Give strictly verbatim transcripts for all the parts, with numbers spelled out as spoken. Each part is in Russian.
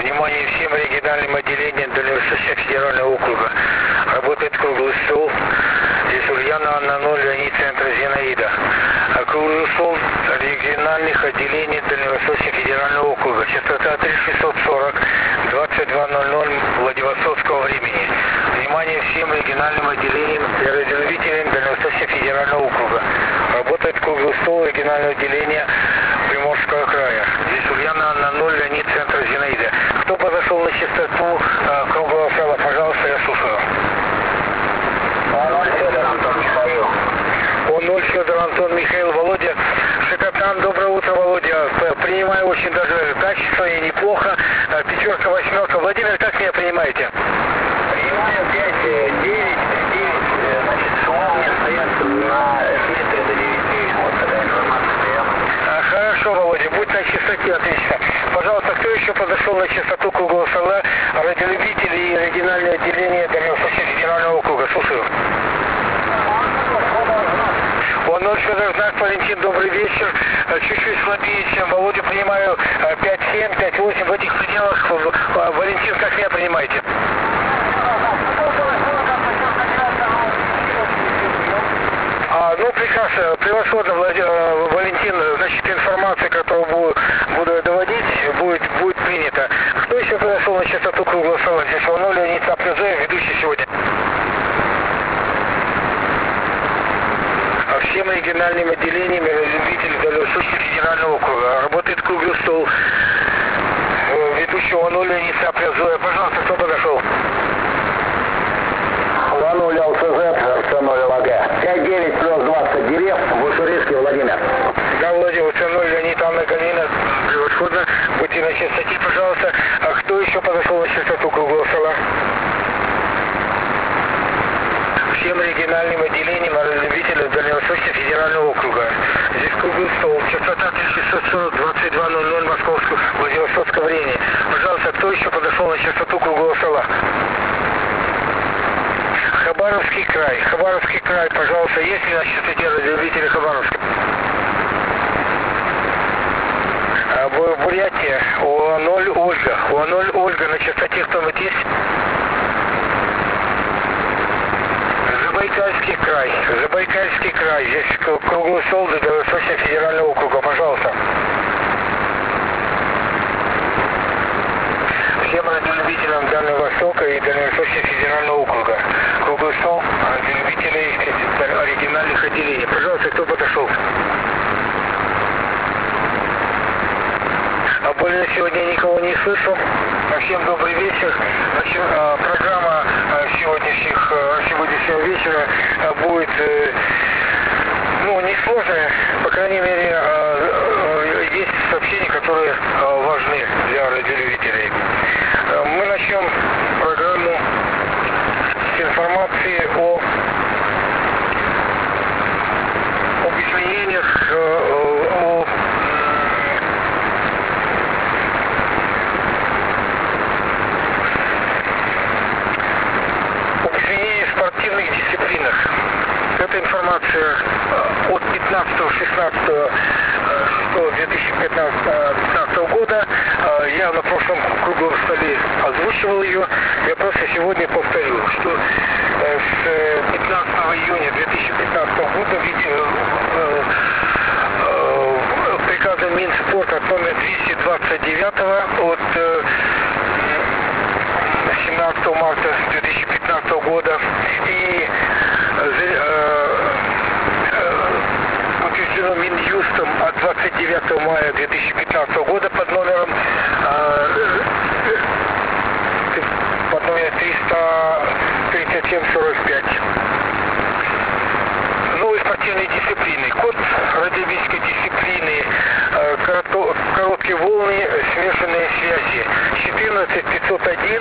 Внимание всем региональным отделениям Дальневосточного федерального округа. Работает круглый стол. Здесь Ульяна, Анна ноль, Леонид, центр Зинаида. А круглый стол региональных отделений Дальневосточного федерального округа. Частота три шестьсот сорок, двадцать два ноль ноль Владивостокского времени. Внимание всем региональным отделениям и радиолюбителям Дальневосточного федерального округа. Работает круглый стол регионального отделения Приморского края. Здесь Ульяна, Анна ноль, Леонид, центр Зинаида. Кто подошел на частоту э, круглого стола, пожалуйста, я слушаю. О ноль Федор Антон Михаил. О ноль Федор Антон Михаил. Володя Шикотан, доброе утро, Володя. Принимаю очень даже качественно и неплохо. Пятерка, восьмерка. Владимир, как меня принимаете? Принимаю пять девять девять. Значит, шумы у меня стоят на метре до девяти. Вот такая информация приема. Хорошо, Володя, будь на чистоте, отлично. Пожалуйста, кто еще подошел на частоту круглого стола? Радиолюбители и региональное отделение Дальневосточного федерального округа. Слушаю. О ноль Федор Знак, Валентин, добрый вечер. Чуть-чуть слабее, чем Володя, принимаю пять семь, пять восемь. В этих пределах. Валентин, как меня принимаете? А, ну, прекрасно, превосходно, Валентин. Значит, информация, которую буду, буду доводить, будет, будет принята. Кто еще подошел на частоту круглого стола? Здесь о ноль Леонид Цаплюзеев, ведущий сегодня. Всем региональным отделениям и любителям Дальневосточного федерального округа. Работает круглый стол ведущего ноль Леонид Цаплюзеев. Пожалуйста, кто подошел? о ноль ЛЦЗ, РЦ ноль ЛАГ. пять девять плюс двадцать дерев, Вышурийский Владимир. Да, Владимир, РЦ ноль Леонид, Анна Галина. Превосходно. Будьте на частоте, пожалуйста. А кто еще подошел на частоту круглого стола? Всем региональным отделениям любителям Дальневосточного федерального округа. Здесь круглый стол. Частота три шестьсот сорок, двадцать два ноль ноль Московского, Владивостокского времени. Пожалуйста, кто еще подошел на частоту круглого стола? Хабаровский край. Хабаровский край, пожалуйста, есть ли на частоте радиолюбителей Хабаровска? Бурятия. о ноль Ольга. о ноль Ольга на частоте кто-нибудь есть? Забайкальский край. Забайкальский край. Здесь круглый стол Дальневосточного федерального округа. Пожалуйста. Всем радиолюбителям Дальнего Востока и Дальневосточного федерального округа. Круглый стол радиолюбителей оригинальных отделений. Пожалуйста, кто подошел? А более сегодня никого не слышу. Всем добрый вечер. Значит, программа сегодняшних, сегодняшнего вечера будет, ну, несложная. По крайней мере, есть сообщения, которые важны для радиолюбителей. Мы начнем программу с информации о об изменениях, о спортивных дисциплинах. Эта информация от пятнадцатого шестнадцатого две тысячи пятнадцатого года. Я на прошлом круглом столе озвучивал ее. Я просто сегодня повторю, что с пятнадцатого июня две тысячи пятнадцатого года приказом Минспорта номер двести двадцать девять от семнадцатого марта две тысячи пятнадцатого года и утверждено Минюстом от двадцать девятого мая две тысячи пятнадцатого года под номером под номером триста тридцать семь сорок пять. Новые спортивные дисциплины. Код радиолюбительской дисциплины, короткие волны, смешанные связи. четырнадцать пятьсот один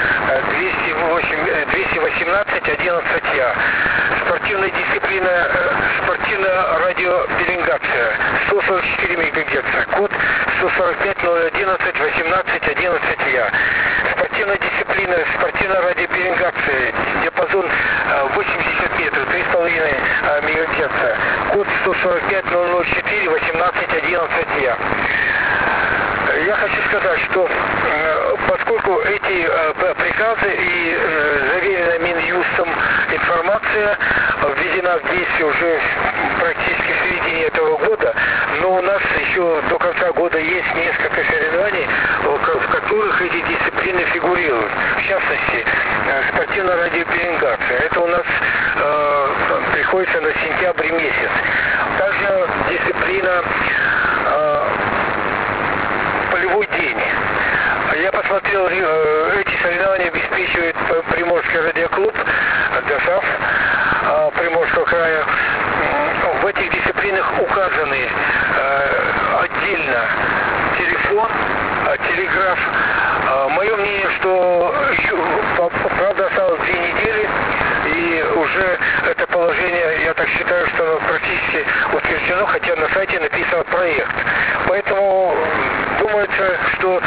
двести восемнадцать одиннадцать Я. Спортивная дисциплина, спортивная радиопеленгация. сто сорок четыре мегагерца. Код сто сорок пять ноль одиннадцать восемнадцать одиннадцать Я. Спортивная дисциплина, спортивная радиопеленгация. Диапазон восемьдесят метров, три с половиной мегагерца. Код сто сорок пять ноль ноль четыре восемнадцать одиннадцать Я. Я хочу сказать, что под поскольку эти э, приказы и э, заверенная Минюстом информация введена в действие уже практически в середине этого года, но у нас еще до конца года есть несколько соревнований, в которых эти дисциплины фигурируют. В частности, спортивная радиопеленгация. Это у нас э, приходится на сентябрь месяц. Также дисциплина э, полевой день. Я посмотрел, э, эти соревнования обеспечивает Приморский радиоклуб ДОСААФ э, Приморского края. В этих дисциплинах указаны э, отдельно телефон, телеграф. Мое мнение, что еще, правда, осталось две недели, и уже это положение, я так считаю, что оно практически утверждено, хотя на сайте написан проект. Поэтому думается, что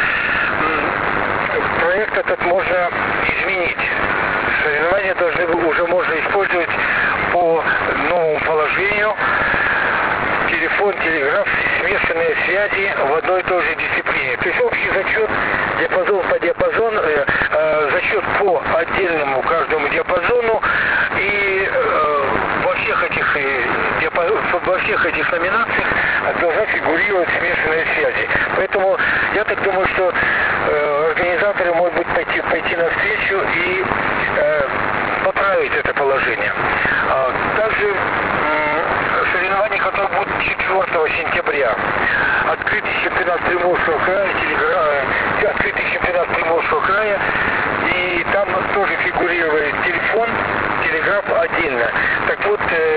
проект этот можно изменить. Соревнования должны уже можно использовать по новому положению. Телефон, телеграф, смешанные связи в одной и той же дисциплине. То есть общий зачет, диапазон по диапазону, э, э, зачет по отдельному каждому диапазону, и э, во всех этих э, диапаз... во всех этих номинациях должна фигурировать смешанные связи. Поэтому я так думаю, что э, организаторы могут быть пойти, пойти навстречу и э, поправить это положение. А, также э, соревнования, которые будут четвёртого сентября, открытый чемпионат Приморского края, телегра... открытый чемпионат Приморского края, и там тоже фигурирует телефон, телеграф отдельно. Так вот, э,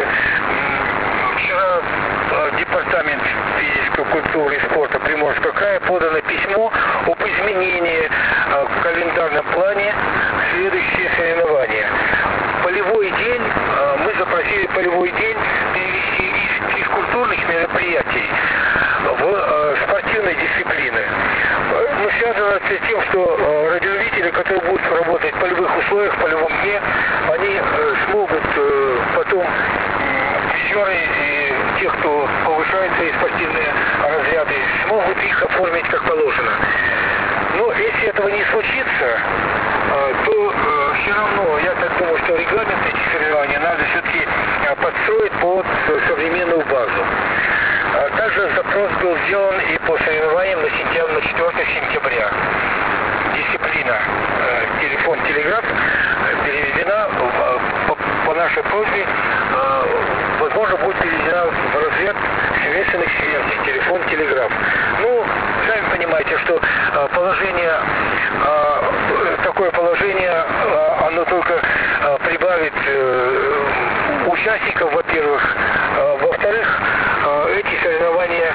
вчера э, департамент физической культуры и спорта Приморского края подано письмо об изменении э, в календарном плане следующие соревнования. Полевой день, э, мы запросили полевой день перевести из физкультурных мероприятий в э, спортивные дисциплины. Ну, связано это с тем, что э, радиолюбители, которые будут работать в полевых условиях, в полевом дне, они э, смогут э, потом э, призеры и те, кто повышает свои спортивные разряды, смогут их оформить как положено. Но если этого не случится, э, то э, все равно, я так думаю, что регламент этих соревнований надо все-таки э, подстроить под современную базу. Также запрос был сделан и по соревнованиям на, сентябрь, на четвёртого сентября. Дисциплина э, телефон-телеграф переведена э, по, по нашей просьбе, э, возможно, будет переведена в разряд смешанных связей, телефон-телеграф. Ну, сами понимаете, что э, положение, э, такое положение, э, оно только э, прибавит э, участников, во-первых, э, во-вторых, э, эти соревнования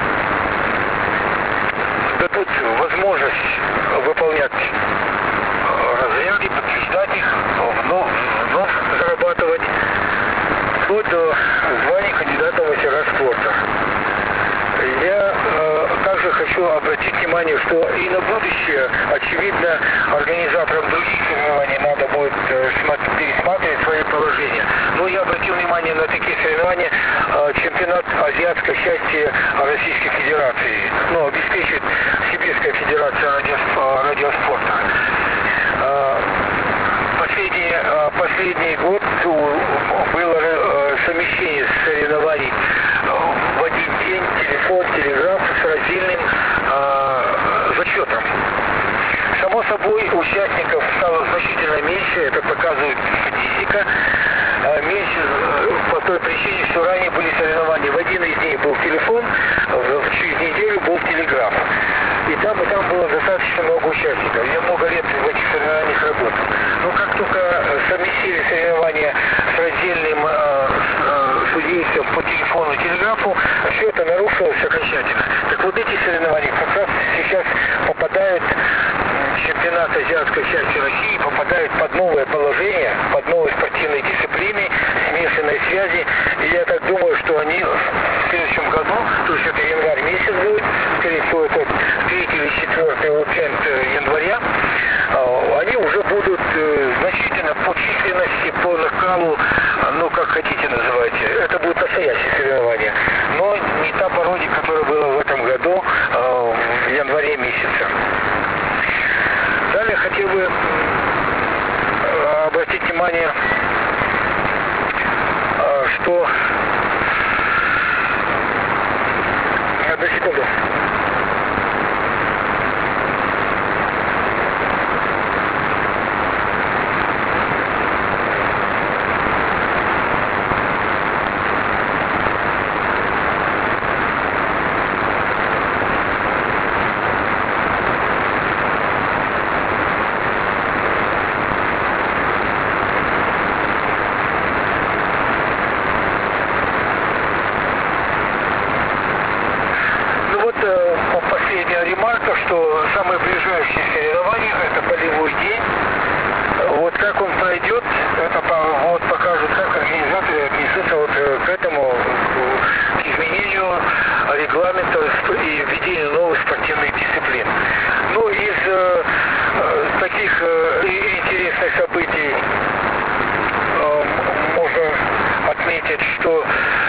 дадут возможность выполнять разряды, подтверждать их, вновь, вновь зарабатывать, вплоть до звания кандидата в мастера спорта. Я э, также хочу обратить внимание, что и на будущее, очевидно, организаторам других соревнований надо будет э, пересматривать свои положения. Но я обратил внимание на такие соревнования, э, чемпионат азиатской части Российской Федерации, ну, обеспечивает Сибирская Федерация радиоспорта. радиоспорта. Э, последний, э, последний год было э, совмещение соревнований в один день, телефон, телеграф с раздельным э, зачетом. Само собой, участников стало значительно меньше, это показывает статистика. Э, меньше э, по той причине, что ранее были соревнования. В один из дней был телефон, в, через неделю был телеграф. И там, и там было достаточно много участников. Я много лет в этих соревнованиях работал. Но как только совместили соревнования с раздельным э, судейством по телефону и телеграфу, все это нарушилось окончательно. Так вот, эти соревнования как раз сейчас попадают в чемпионат азиатской части России, попадают под новое положение, под новые спортивные дисциплины, смешанные связи. И я так думаю, что они в следующем году, то есть это январь месяц будет, скорее всего, это третий или четвертый уикенд января, они уже будут значительно по численности, по накалу, ну как хотите называйте, это будут настоящие соревнования, но не та пародия, которая была в этом году в январе месяце. Далее бы обратить внимание, что... Одну секунду. Последняя ремарка, что самые ближайшие соревнования — это полевой день. Вот как он пройдет, это вот покажет, как организаторы отнесутся вот к этому, к изменению регламента и введению новых спортивных дисциплин. Ну, из э, таких э, интересных событий э, можно отметить, что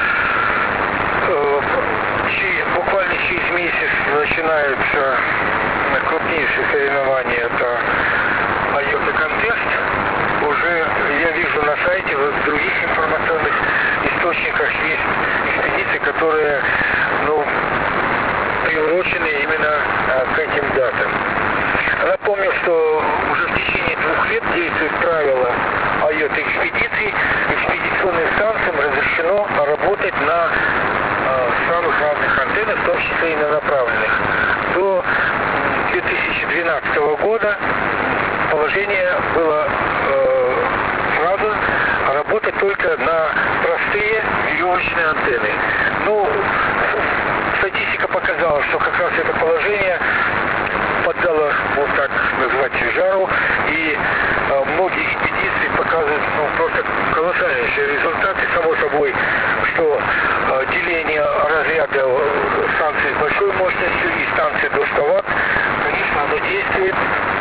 э, буквально через месяц начинаются крупнейшие соревнования. Это Айота Контест. Уже я вижу на сайте, в других информационных источниках есть экспедиции, которые, ну, приурочены именно а, к этим датам. Напомню, что уже в течение двух лет действует правило Айота экспедиций. Экспедиционным станциям разрешено работать на самых разных антеннах, в том числе и на направленных. До две тысячи двенадцатого года положение было э, сразу работать только на простые веревочные антенны. Ну, статистика показала, что как раз это положение поддало, вот так назвать, жару, и э, многие экспедиции показывают, ну, просто колоссальнейшие результаты. Само собой, что э, деление разряда станции с большой мощностью и станции до ста ватт, конечно, оно действует.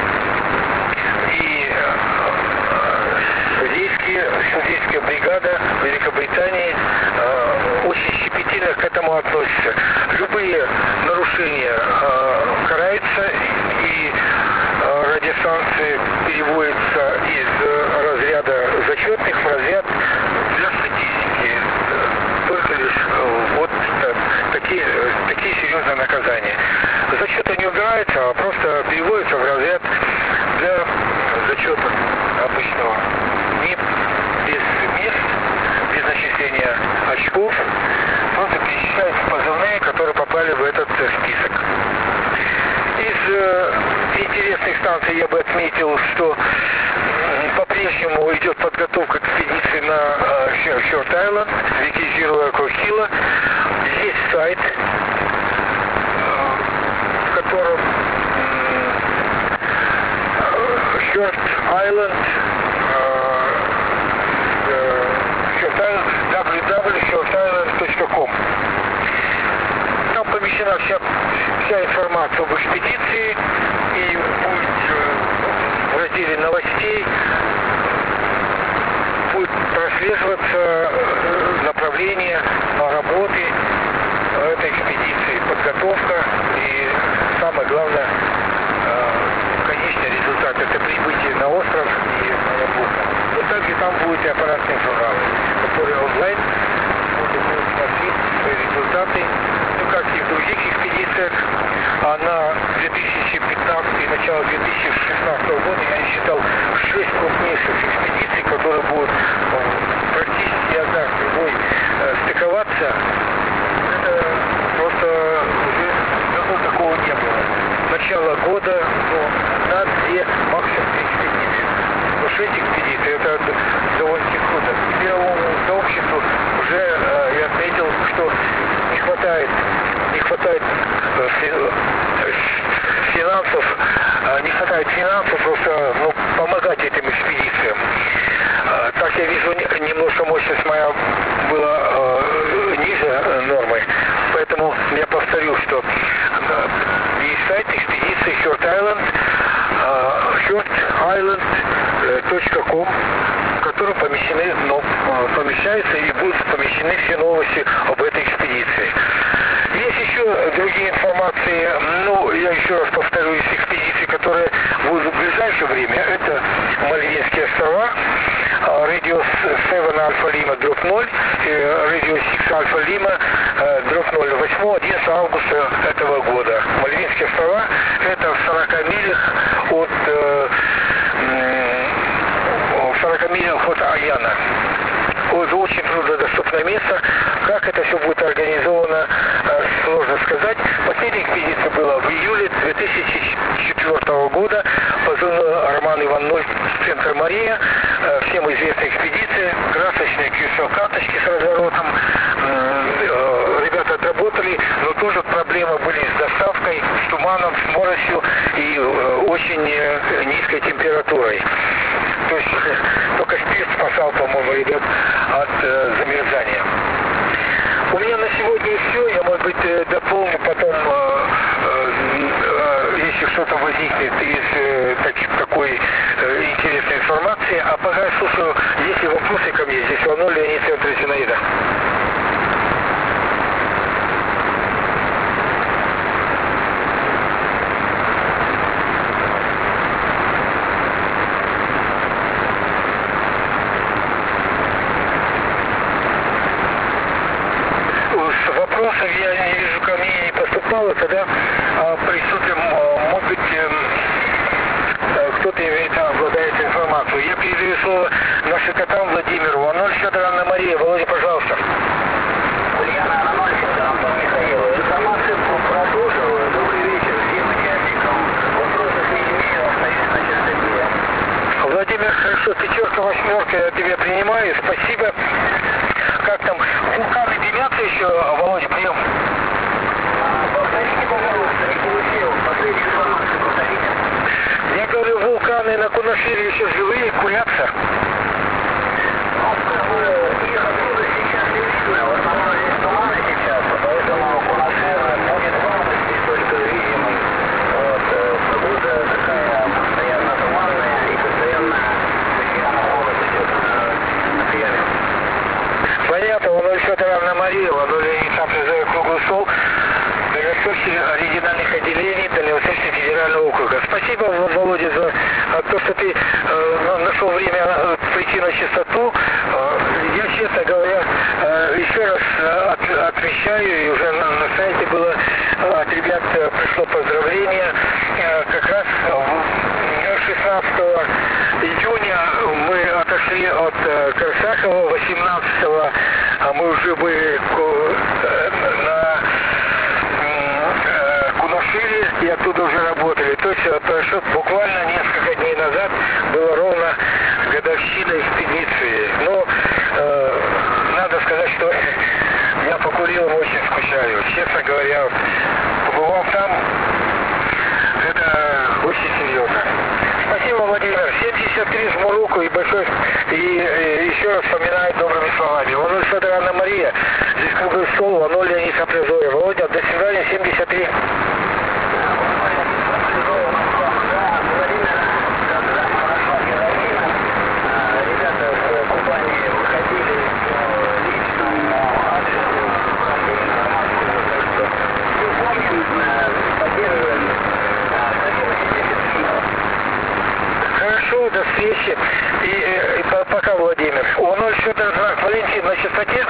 И э, судейские, судейская бригада Великобритании э, очень щепетильно к этому относится. Любые нарушения э, караются, и э, радиостанции переводятся из э, разряда зачетных в разряд для статистики. Только лишь э, вот э, такие, такие серьезные наказания. Зачеты не убираются, а просто переводятся в разряд для зачета обычного. Не без мест, без начисления очков, просто перечисляются позывные, которые попали в этот э, список. Из э, интересных станций я бы отметил, что э, по-прежнему идет подготовка к экспедиции на э, Short-Island, реки Зируя Кохила. Есть сайт, э, в котором э, Short-Island, э, дабл ю дабл ю точка шорт айленд точка ком. Там помещена вся, вся информация об экспедиции, и будет э, в разделе новостей будет прослеживаться э, направление работы этой экспедиции, подготовка и, самое главное, э, конечный результат — это прибытие на остров и работа. Но также там будут и аппаратные журналы, которые онлайн будут смотреть свои результаты, ну, как и в других экспедициях. А на две тысячи пятнадцатый и начало две тысячи шестнадцатого года я считал шесть крупнейших экспедиций, которые будут практически одна с другой э, стыковаться. Это просто уже давно такого не было. Начало года, ну, на две, максимум три экспедиции. Но шесть экспедиций — это довольно-таки круто. К мировому сообществу уже э, я отметил, что не хватает, не хватает э, финансов, э, не хватает финансов просто, ну, помогать этим экспедициям. Э, так я вижу, немножко мощность моя была э, ниже нормы, поэтому я повторю, что э, есть сайт экспедиции Short-Island, э, шорт айленд точка ком, в котором помещены, но, помещаются и будут помещены все новости об этой экспедиции. Есть еще другие информации, ну, я еще раз повторюсь, экспедиции, которые будут в ближайшее время, это Мальвинские острова, Radio семь Альфа Лима дробь ноль, Radio шесть Альфа Лима дробь ноль, восьмого-одиннадцатого августа этого года. Мальвинские острова, это в сорока милях от, в сорока милях от Аяна. Это очень труднодоступное место. Как это все будет организовано, сложно сказать. Последняя экспедиция была в июле две тысячи четвёртого года. Позвонил Роман Иванович с центра Мария. Всем известная экспедиция. Красочные кью эс эл-карточки с разворотом. Ребята отработали, но тоже проблемы были с доставкой, с туманом, с моросью и очень низкой температурой. То есть только спирт спасал, по-моему, ребят от э, замерзания. У меня на сегодня все. Я, может быть, э, дополню потом, э, э, если что-то возникнет из э, таких, такой э, интересной информации. А пока я слушаю, есть ли вопросы ко мне. Здесь Вано, Леонид, центр Зинаида. Вопросов я не вижу, ко мне не поступало, тогда а, приступим, а, может быть, а, кто-то имеет, обладает информацией. Я передаю слово нашим котам Владимиру. Аноль Федор, Анна Мария. Володя, пожалуйста. Ульяна, Аноль Федор, Антон Михаил. Информацию продолжила. Добрый вечер всем участникам. Вопросов не имею, остаюсь на частоте. Владимир, хорошо, пятерка, восьмерка, я тебя принимаю. Спасибо. Как там? Вулканы дымятся еще, Володя, прием? Повторите, пожалуйста, не получил. Последнюю информацию повторите. Я говорю, вулканы на Кунашире еще живые, курятся. Их оттуда сейчас не видно. В основном здесь туманы сейчас, поэтому Кунашир будет полностью только видимый. Вот. Погода такая постоянно туманная и постоянно океан холод идет на пьяне. Понятно, Владимир Федор, Анна Мария, Владимир сам призывает круглый стол Дальневосточных региональных отделений Дальневосточного федерального округа. Спасибо, Володя, за то, что ты э, нашел время прийти на частоту. Э, я, честно говоря, э, еще раз от, отмечаю, и уже на, на сайте было от ребят пришло поздравление. Э, как раз шестнадцатого июня мы отошли от э, Корсакова, восемнадцатого мы уже были э, на э, Кунашире и оттуда уже работали. То есть прошло буквально несколько дней назад было ровно годовщина экспедиции. Но э, надо сказать, что я по Курилам очень скучаю. Честно говоря, побывал там, это очень серьезно. Спасибо, Владимир. семьдесят три жму руку и большой, и, и еще раз вспоминаю добрыми словами. Вано Федор, Анна Мария. Здесь круглый стол, Вано Леонид Сапризоя. Володя, до свидания, семьдесят три. Хорошо, до встречи. И, и, и пока, Владимир. У ноль Федор, знак Валентин на частоте.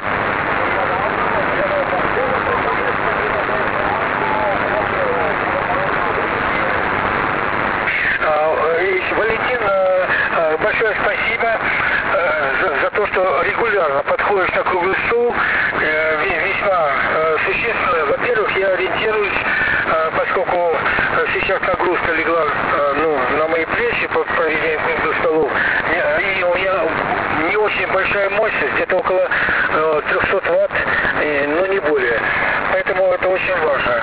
Валентин, большое спасибо за, за то, что регулярно подходишь на круглый стол. Весьма существенно. Во-первых, я ориентируюсь, поскольку сейчас нагрузка легла ну, на мои плечи по проведению круглых столов, и у меня не очень большая мощность, где-то около трехсот ватт, но не более. Поэтому это очень важно.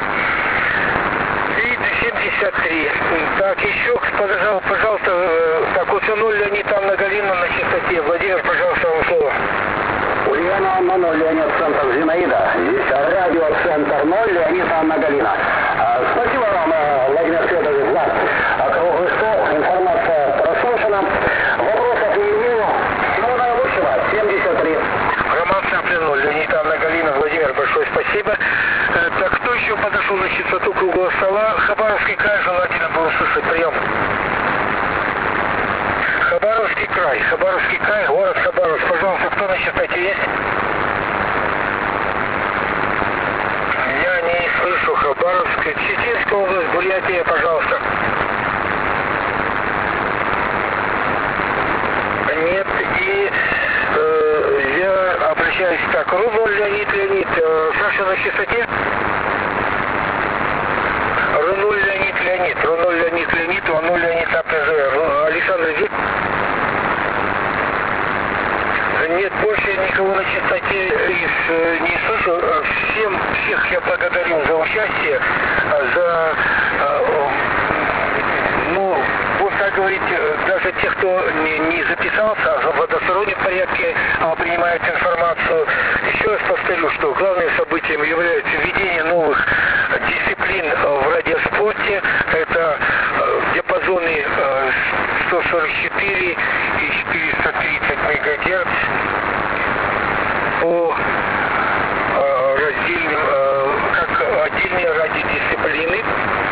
семьдесят три. Так, еще, пожалуйста, пожалуйста, так, Уцануль Леонид Анна Галина на частоте. Владимир, пожалуйста, вам слово. Ульяна Анна ноль, Леонид Центр Зинаида. Здесь радиоцентр ноль, Леонид Анна Галина. А, спасибо вам, Владимир Федорович, за круглый стол. Информация прослушана. Вопросов не имею. Всего наилучшего. семьдесят три. Роман Цаплин, Леонид Анна Галина. Владимир, большое спасибо. Так, частоте есть? Я не слышу. Хабаровск, Чеченская область, Бурятия, пожалуйста. Нет, и э, я обращаюсь так. Рубль Леонид Леонид, э, Саша на частоте? Рунуль Леонид Леонид, Рунуль Леонид Леонид, Рунуль Леонид АПЗ. Александр здесь? Нет, больше никого на частоте из, не слышу. Всем, всех я благодарю за участие, за, ну, вот как говорить, даже тех, кто не, не записался, а в одностороннем порядке а, принимает информацию. Еще раз повторю, что главным событием является введение новых дисциплин в радиоспорте. Это диапазоны сто сорок четыре и четыреста тридцать мегагерц по раздельным, как отдельные радиодисциплины.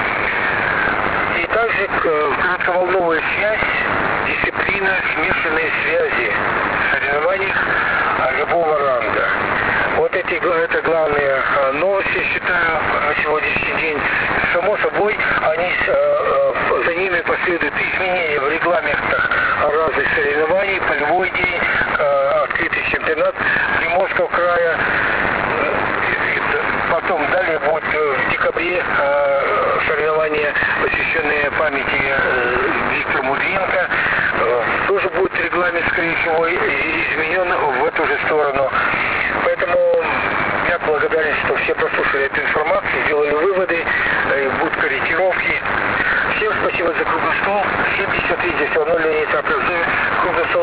И также коротковолновая связь, дисциплина смешанные связи в соревнованиях любого ранга. Вот эти, это главные новости, считаю, на сегодняшний день. Само собой, они, за ними последуют изменения в регламентах разных соревнований, полевой день, открытый чемпионат Приморского края. Потом далее будет в декабре соревнования, посвященные памяти